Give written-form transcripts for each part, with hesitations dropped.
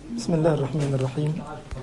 بسم الله الرحمن الرحيم.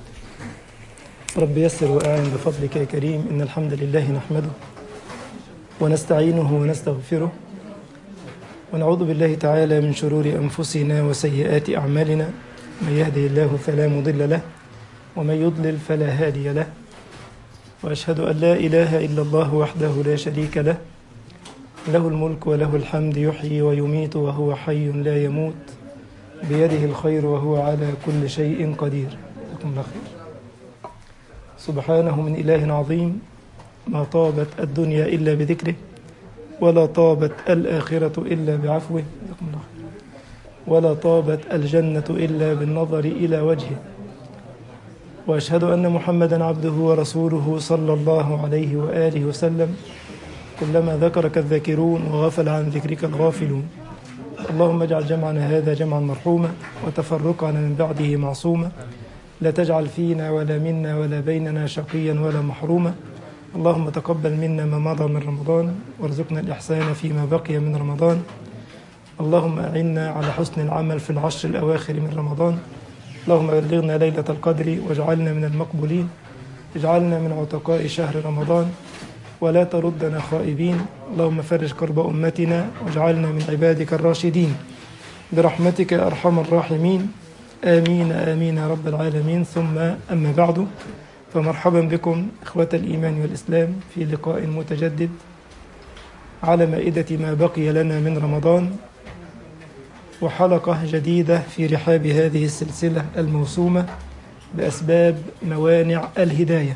رب يسر وأعن بفضلك يا كريم. إن الحمد لله نحمده ونستعينه ونستغفره ونعوذ بالله تعالى من شرور أنفسنا وسيئات أعمالنا. من يهده الله فلا مضل له ومن يضلل فلا هادي له، وأشهد أن لا إله إلا الله وحده لا شريك له، له الملك وله الحمد، يحيي ويميت وهو حي لا يموت، بيده الخير وهو على كل شيء قدير. جزاكم الله خير. سبحانه من إله عظيم، ما طابت الدنيا إلا بذكره، ولا طابت الآخرة إلا بعفوه. جزاكم الله خير. ولا طابت الجنة إلا بالنظر إلى وجهه. وأشهد أن محمدا عبده ورسوله صلى الله عليه وآله وسلم. كلما ذكرك الذاكرون وغفل عن ذكرك الغافلون. اللهم اجعل جمعنا هذا جمعا مرحوما وتفرقنا من بعده معصوما، لا تجعل فينا ولا منا ولا بيننا شقيا ولا محروما. اللهم تقبل منا ما مضى من رمضان وارزقنا الإحسان فيما بقي من رمضان. اللهم أعنا على حسن العمل في العشر الأواخر من رمضان. اللهم بلغنا ليلة القدر واجعلنا من المقبولين. اجعلنا من عتقاء شهر رمضان ولا تردنا خائبين. اللهم فرج كرب أمتنا واجعلنا من عبادك الراشدين برحمتك يا أرحم الراحمين. آمين آمين يا رب العالمين. ثم أما بعد، فمرحبا بكم إخوة الإيمان والإسلام في لقاء متجدد على مائدة ما بقي لنا من رمضان، وحلقة جديدة في رحاب هذه السلسلة الموسومة بأسباب موانع الهداية.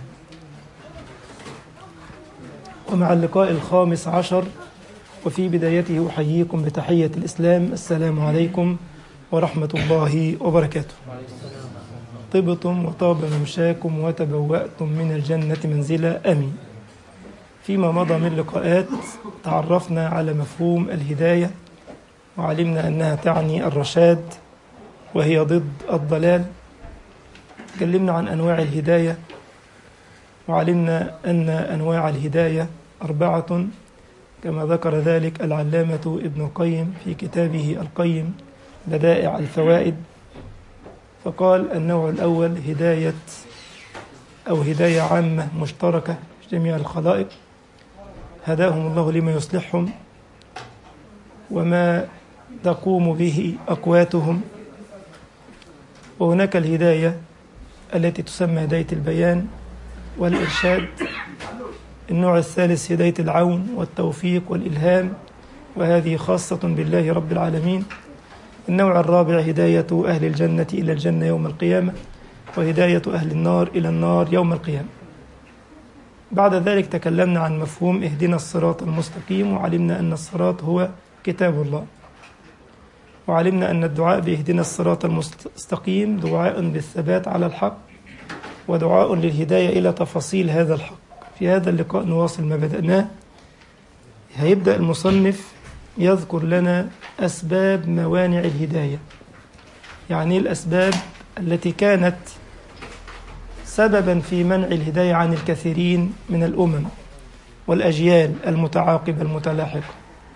ومع اللقاء الخامس عشر، وفي بدايته أحييكم بتحية الإسلام: السلام عليكم ورحمة الله وبركاته. طبتم وطاب ممشاكم وتبوأتم من الجنة منزلا، آمين. فيما مضى من لقاءات تعرفنا على مفهوم الهداية، وعلمنا أنها تعني الرشاد وهي ضد الضلال. تكلمنا عن أنواع الهداية، وعلمنا أن أنواع الهداية 4 كما ذكر ذلك العلامة ابن القيم في كتابه القيم بدائع الفوائد. فقال: النوع الأول هداية عامة مشتركة في جميع الخلائق، هداهم الله لما يصلحهم وما تقوم به أقواتهم. وهناك الهداية التي تسمى هداية البيان والإرشاد. النوع الثالث هداية العون والتوفيق والإلهام، وهذه خاصة بالله رب العالمين. النوع الرابع هداية أهل الجنة إلى الجنة يوم القيامة، وهداية أهل النار إلى النار يوم القيامة. بعد ذلك تكلمنا عن مفهوم اهدنا الصراط المستقيم، وعلمنا أن الصراط هو كتاب الله، وعلمنا أن الدعاء باهدنا الصراط المستقيم دعاء بالثبات على الحق، ودعاء للهداية إلى تفاصيل هذا الحق. في هذا اللقاء نواصل ما بدأناه. هيبدأ المصنف يذكر لنا أسباب موانع الهداية، يعني الأسباب التي كانت سببا في منع الهداية عن الكثيرين من الأمم والأجيال المتعاقبة المتلاحقة.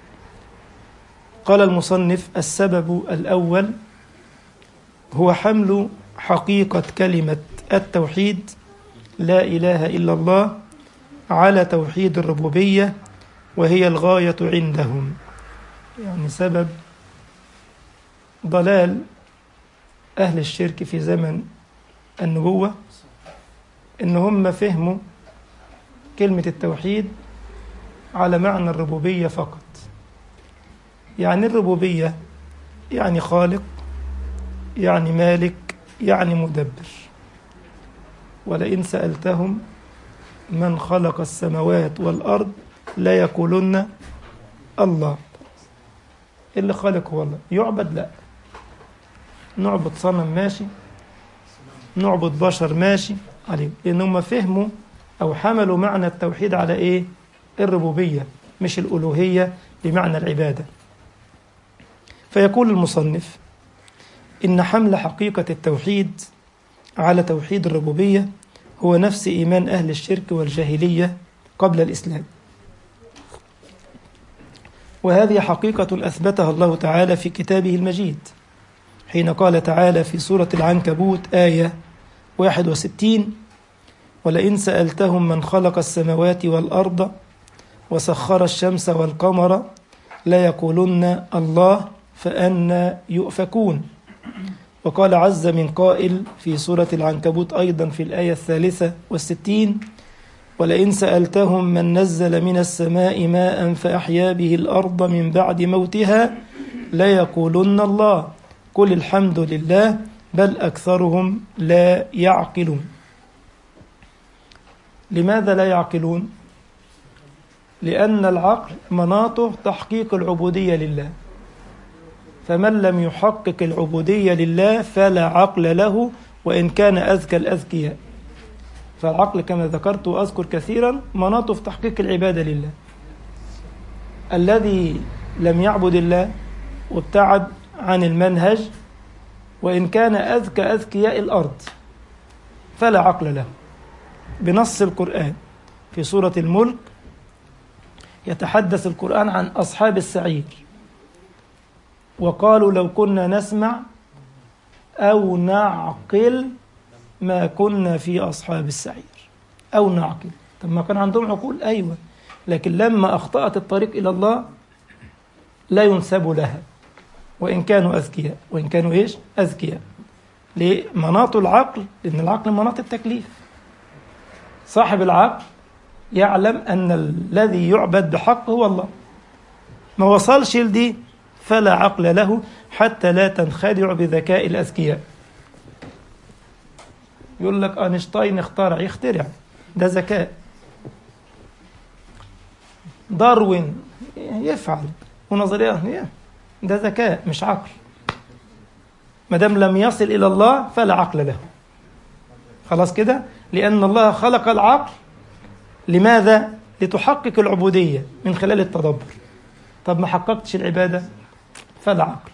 قال المصنف: السبب الأول هو حمل حقيقة كلمة التوحيد لا إله إلا الله على توحيد الربوبية، وهي الغاية عندهم. يعني سبب ضلال أهل الشرك في زمن النبوة إن هم فهموا كلمة التوحيد على معنى الربوبية فقط. يعني الربوبية يعني خالق، يعني مالك، يعني مدبر. ولئن سألتهم من خلق السماوات والأرض لا يقولون الله. اللي خالق هو الله. يعبد؟ لا. نعبد صنم؟ ماشي. نعبد بشر؟ ماشي عليه. لأنهم فهموا أو حملوا معنى التوحيد على إيه؟ الربوبية، مش الألوهية بمعنى العبادة. فيقول المصنف: إن حمل حقيقة التوحيد على توحيد الربوبية هو نفس إيمان أهل الشرك والجاهلية قبل الإسلام، وهذه حقيقة أثبتها الله تعالى في كتابه المجيد، حين قال تعالى في سورة العنكبوت آية 61: ولئن سألتهم من خلق السماوات والأرض وسخر الشمس والقمر ليقولن الله فأنى يؤفكون. وقال عز من قائل في سورة العنكبوت أيضا في الآية 63: ولئن سألتهم من نزل من السماء ماء فأحيا به الأرض من بعد موتها ليقولن الله قل الحمد لله بل أكثرهم لا يعقلون. لماذا لا يعقلون؟ لأن العقل مناطه تحقيق العبودية لله، فمن لم يحقق العبودية لله فلا عقل له وإن كان أذكى الأذكياء. فالعقل كما ذكرت وأذكر كثيرا مناطه في تحقيق العبادة لله. الذي لم يعبد الله وابتعد عن المنهج وإن كان أذكى أذكياء الأرض فلا عقل له. بنص القرآن في سورة الملك يتحدث القرآن عن أصحاب السعير، وقالوا لو كنا نسمع أو نعقل ما كنا في أصحاب السعير. أو نعقل، طب ما كان عندهم عقول؟ أيوة، لكن لما أخطأت الطريق إلى الله لا ينسب لها وإن كانوا أذكياء، وإن كانوا إيش؟ أذكياء. ليه؟ مناط العقل، لأن العقل مناط التكليف. صاحب العقل يعلم أن الذي يعبد بحق هو الله، ما وصلش لدي فلا عقل له، حتى لا تنخدع بذكاء الأذكياء. يقول لك أينشتاين اخترع، يخترع، ده ذكاء. داروين يفعل ونظريات، ده ذكاء مش عقل. ما دام لم يصل إلى الله فلا عقل له. خلاص كده؟ لأن الله خلق العقل لماذا؟ لتحقق العبودية من خلال التدبر. طب ما حققتش العبادة فلا عقل.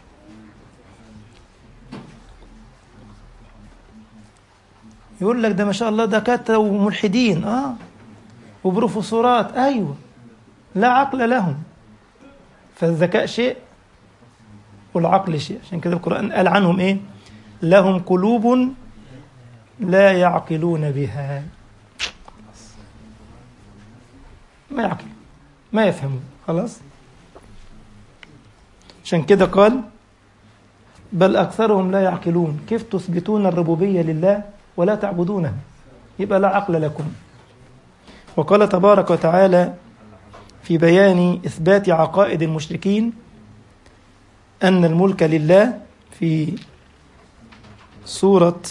يقول لك ده ما شاء الله دكاترة وملحدين وبروفيسورات، أيوة، لا عقل لهم. فالذكاء شيء والعقل شيء. عشان كده القرآن قال عنهم إيه؟ لهم قلوب لا يعقلون بها. ما يعقل، ما يفهمون. خلاص. عشان كده قال بل أكثرهم لا يعقلون. كيف تثبتون الربوبية لله ولا تعبدونه؟ يبقى لا عقل لكم. وقال تبارك وتعالى في بيان إثبات عقائد المشركين أن الملك لله في سورة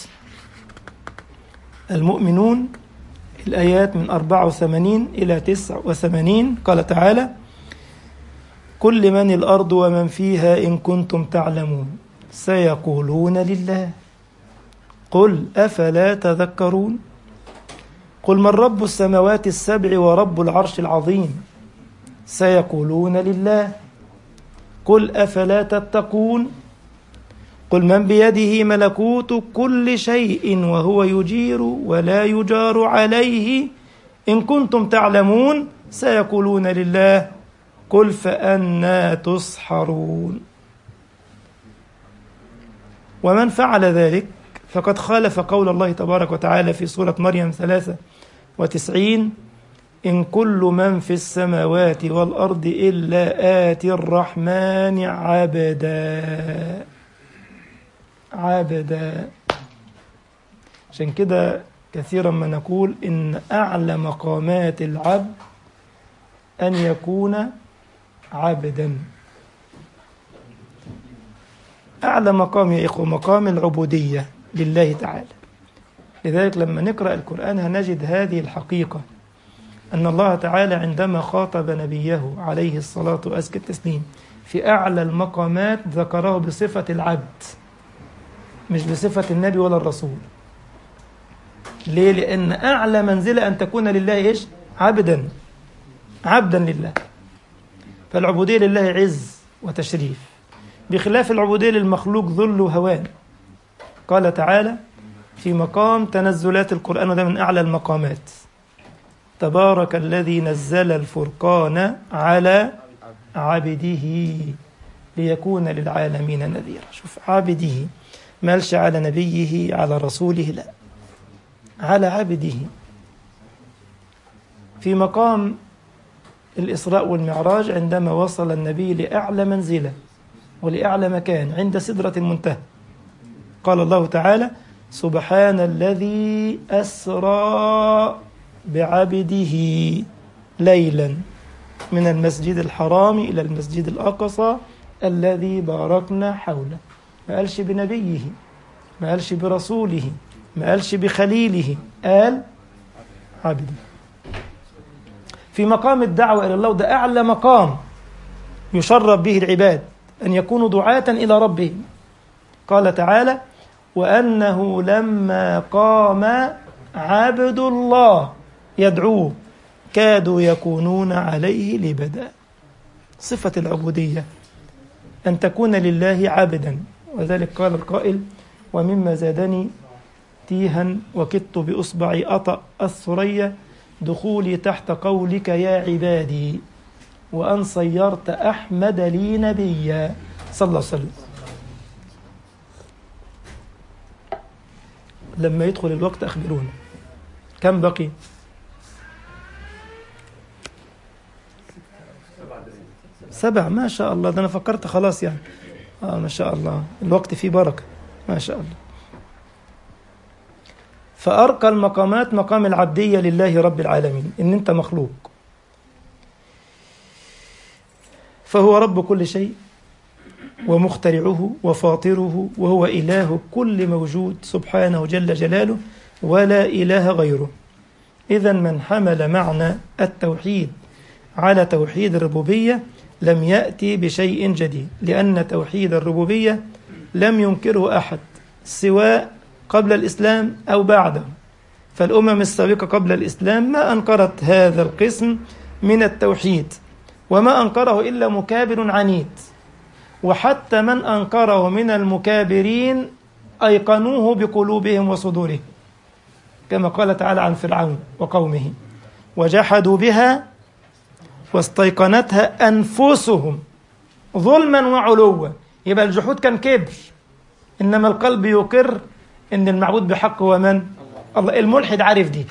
المؤمنون الآيات من 84 إلى 89. قال تعالى قل لمن الأرض ومن فيها إن كنتم تعلمون سيقولون لله قل أفلا تذكرون قل من رب السماوات السبع ورب العرش العظيم سيقولون لله قل أفلا تتقون قل من بيده ملكوت كل شيء وهو يجير ولا يجار عليه إن كنتم تعلمون سيقولون لله قل فأنى تسحرون. ومن فعل ذلك فقد خالف قول الله تبارك وتعالى في سورة مريم 93 إن كل من في السماوات والأرض إلا آتي الرحمن عبدا. عشان كده كثيرا ما نقول إن أعلى مقامات العبد أن يكون عبدا. أعلى مقام يا إخوة مقام العبودية لله تعالى. لذلك لما نقرأ القرآن هنجد هذه الحقيقة أن الله تعالى عندما خاطب نبيه عليه الصلاة وأزكى التسليم في أعلى المقامات ذكره بصفة العبد مش بصفة النبي ولا الرسول. ليه؟ لأن أعلى منزلة أن تكون لله إيش؟ عبدا لله. فالعبودية لله عز وتشريف بخلاف العبودية للمخلوق ذل وهوان. قال تعالى في مقام تنزلات القرآن وده من أعلى المقامات تبارك الذي نزل الفرقان على عبده ليكون للعالمين نذيرا. شوف عبده، مالش على نبيه على رسوله، لا، على عبده. في مقام الإسراء والمعراج عندما وصل النبي لأعلى منزلة ولأعلى مكان عند سدرة المنتهى، قال الله تعالى: سبحان الذي أسرى بعبده ليلا من المسجد الحرام إلى المسجد الأقصى الذي باركنا حوله. ما قالش بنبيه، ما قالش برسوله، ما قالش بخليله، قال عبده. في مقام الدعوة إلى الله، ده أعلى مقام يشرف به العباد أن يكونوا دعاة إلى ربهم. قال تعالى: وأنه لما قام عبد الله يدعوه كادوا يكونون عليه لبدا. صفة العبودية أن تكون لله عبدا، وذلك قال القائل: ومما زادني تيها وكدت بإصبعي أطأ الثريا دخولي تحت قولك يا عبادي وأن صيرت أحمد لي نبيا صلى الله عليه وسلم. لما يدخل الوقت أخبرونا كم بقي؟ 7. ما شاء الله، ده أنا فكرت خلاص يعني. ما شاء الله، الوقت فيه بركة ما شاء الله. فأرقى المقامات مقام العبدية لله رب العالمين، إن أنت مخلوق، فهو رب كل شيء ومخترعه وفاطره، وهو إله كل موجود سبحانه جل جلاله ولا إله غيره. إذا من حمل معنى التوحيد على توحيد الربوبية لم يأتي بشيء جديد، لأن توحيد الربوبية لم ينكره أحد سواء قبل الإسلام أو بعده. فالأمم السابقة قبل الإسلام ما أنكرت هذا القسم من التوحيد، وما أنكره إلا مكابر عنيد، وحتى من أنكره من المكابرين أيقنوه بقلوبهم وصدورهم، كما قال تعالى عن فرعون وقومه: وجحدوا بها واستيقنتها أنفسهم ظلما وعلوا. يبقى الجحود كان كبر، إنما القلب يقر إن المعبود بحق هو من؟ الله. الملحد عارف دي،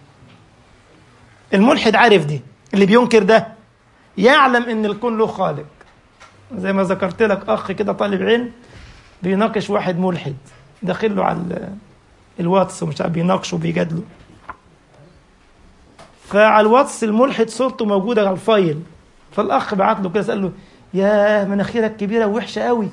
الملحد عارف دي، اللي بينكر ده يعلم إن الكون له خالق. زي ما ذكرت لك أخ كده طالب علم بيناقش واحد ملحد، داخل له على الواتس ومش عارف بيناقشه وبيجادله، فعلى الواتس الملحد صورته موجودة على الفايل، فالأخ بعت له كده سأل له: يا مناخيرك كبيرة ووحشة قوي.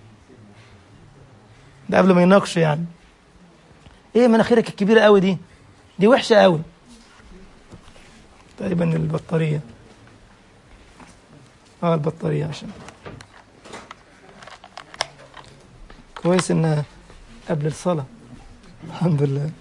ده قبل ما يناقش يعني: ايه مناخيرك الكبيرة قوي دي وحشة قوي. تقريبا البطارية، البطارية عشان كويس انها قبل الصلاة الحمد لله.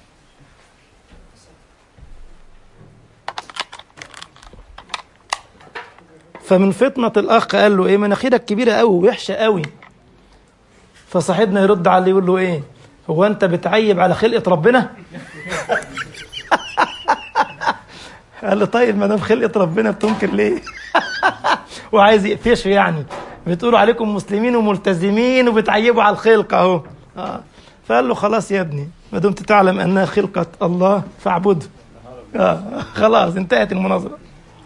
فمن فطنة الأخ قال له: ايه مناخيرك كبيرة قوي وحشة قوي. فصاحبنا يرد عليه يقول له: ايه هو انت بتعيب على خلقة ربنا؟ قال له: طيب ما دام خلقة ربنا بتنكر ليه؟ وعايز يقفشه يعني، بتقولوا عليكم مسلمين وملتزمين وبتعيبوا على الخلقة اهو. فقال له: خلاص يا ابني، ما دمت تعلم انها خلقة الله فاعبده. خلاص انتهت المناظرة.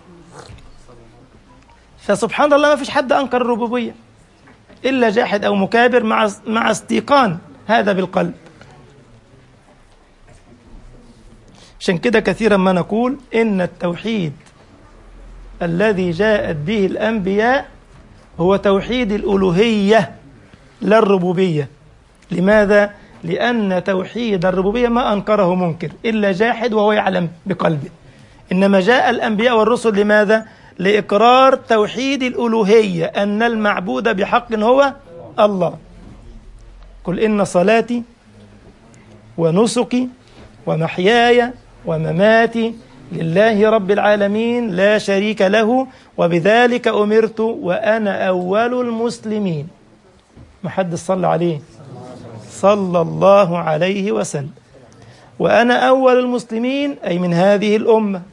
فسبحان الله ما فيش حد أنكر الربوبية إلا جاحد أو مكابر مع استيقان هذا بالقلب. عشان كده كثيرا ما نقول إن التوحيد الذي جاءت به الأنبياء هو توحيد الألوهية لا الربوبية. لماذا؟ لأن توحيد الربوبية ما أنكره منكر إلا جاحد وهو يعلم بقلبه، إنما جاء الأنبياء والرسل لماذا؟ لإقرار توحيد الألوهية، أن المعبود بحق هو الله. قل إن صلاتي ونسكي ومحياي ومماتي لله رب العالمين لا شريك له وبذلك أمرت وأنا أول المسلمين. ما حد صلى عليه صلى الله عليه وسلم. وأنا أول المسلمين أي من هذه الأمة،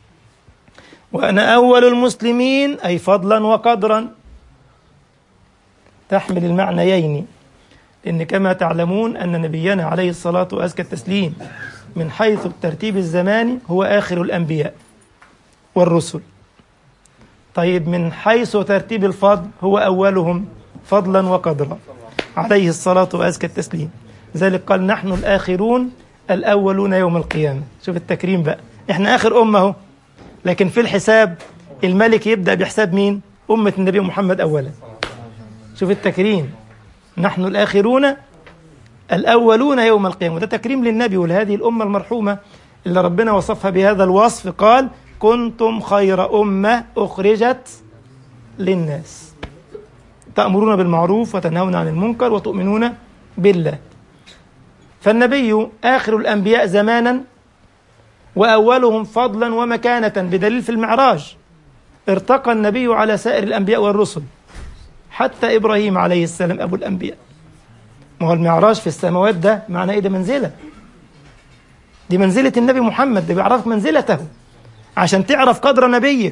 وأنا أول المسلمين أي فضلا وقدرا. تحمل المعنيين، لأن كما تعلمون أن نبينا عليه الصلاة وأزكى التسليم من حيث الترتيب الزماني هو آخر الأنبياء والرسل. طيب من حيث ترتيب الفضل هو أولهم فضلا وقدرا عليه الصلاة وأزكى التسليم. ذلك قال نحن الآخرون الأولون يوم القيامة. شوف التكريم بقى، إحنا آخر أمة، لكن في الحساب الملك يبدأ بحساب مين؟ أمة النبي محمد أولا. شوف التكريم، نحن الآخرون الأولون يوم القيامة. وده تكريم للنبي ولهذه الأمة المرحومة اللي ربنا وصفها بهذا الوصف، قال كنتم خير أمة أخرجت للناس تأمرون بالمعروف وتنهون عن المنكر وتؤمنون بالله. فالنبي آخر الأنبياء زمانا وأولهم فضلا ومكانة، بدليل في المعراج ارتقى النبي على سائر الأنبياء والرسل حتى إبراهيم عليه السلام أبو الأنبياء. ما هو المعراج في السماوات ده معناه إيه؟ ده منزلة، دي منزلة النبي محمد، ده بيعرفك منزلته عشان تعرف قدر نبيك.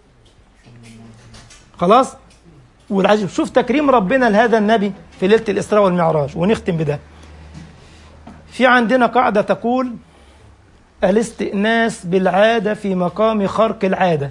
خلاص. والعجيب شوف تكريم ربنا لهذا النبي في ليلة الإسراء والمعراج. ونختم بده، في عندنا قاعدة تقول الاستئناس بالعادة في مقام خرق العادة.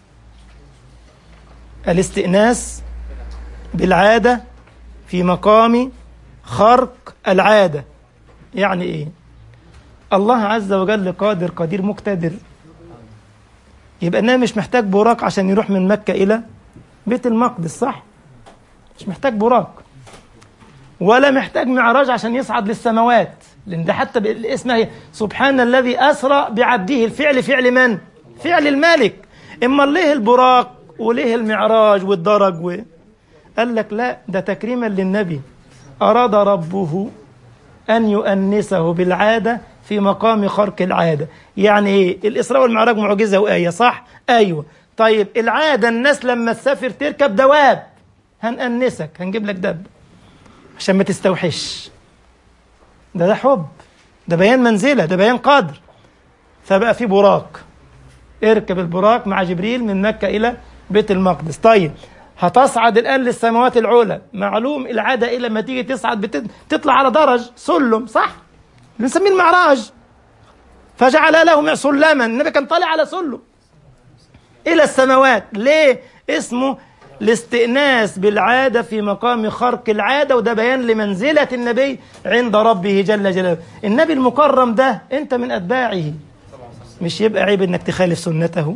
الاستئناس بالعادة في مقام خرق العادة يعني إيه؟ الله عز وجل قادر قدير مقتدر، يبقى النبي مش محتاج براق عشان يروح من مكة إلى بيت المقدس، صح؟ مش محتاج براق، ولا محتاج معراج عشان يصعد للسماوات، لأن ده حتى الاسم هي سبحان الذي أسرى بعبده. الفعل فعل من؟ فعل الملك. إما ليه البراق وليه المعراج والدرج قال لك لا، ده تكريما للنبي. أراد ربه أن يؤنسه بالعادة في مقام خرق العادة. يعني إيه؟ الإسراء والمعراج معجزة وآية، صح؟ أيوة. طيب العادة الناس لما تسافر تركب دواب، هنأنسك، هنجيب لك دب عشان ما تستوحش. ده حب، ده بيان منزلة، ده بيان قدر. فبقى في براق، اركب البراق مع جبريل من مكة إلى بيت المقدس. طيب هتصعد الآن للسماوات العلى، معلوم العادة إيه لما تيجي تصعد تطلع على درج سلم، صح؟ بنسميه المعراج. فجعل له سلما، النبي كان طالع على سلم إلى السماوات. ليه؟ اسمه الاستئناس بالعادة في مقام خرق العادة، وده بيان لمنزلة النبي عند ربه جل جلاله. النبي المكرم ده أنت من أتباعه، مش يبقى عيب أنك تخالف سنته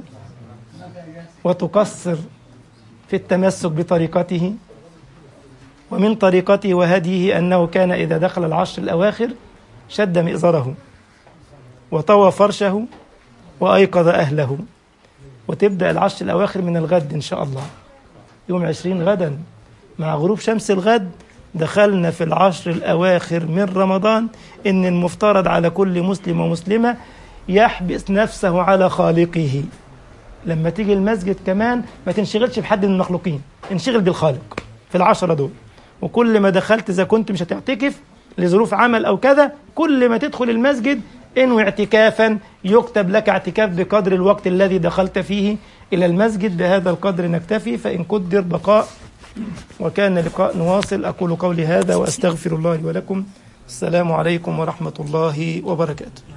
وتقصر في التمسك بطريقته. ومن طريقته وهديه أنه كان إذا دخل العشر الأواخر شد مئزره وطوى فرشه وأيقظ أهله. وتبدأ العشر الأواخر من الغد إن شاء الله، يوم 20 غدا مع غروب شمس الغد دخلنا في العشر الأواخر من رمضان. إن المفترض على كل مسلم ومسلمة يحبس نفسه على خالقه. لما تيجي المسجد كمان ما تنشغلش بحد من المخلوقين، انشغل بالخالق في العشرة دول. وكل ما دخلت، إذا كنت مش هتعتكف لظروف عمل أو كذا، كل ما تدخل المسجد انوي اعتكافا، يكتب لك اعتكاف بقدر الوقت الذي دخلت فيه إلى المسجد. بهذا القدر نكتفي، فإن قدر بقاء وكان لقاء نواصل. أقول قولي هذا وأستغفر الله ولكم. السلام عليكم ورحمة الله وبركاته.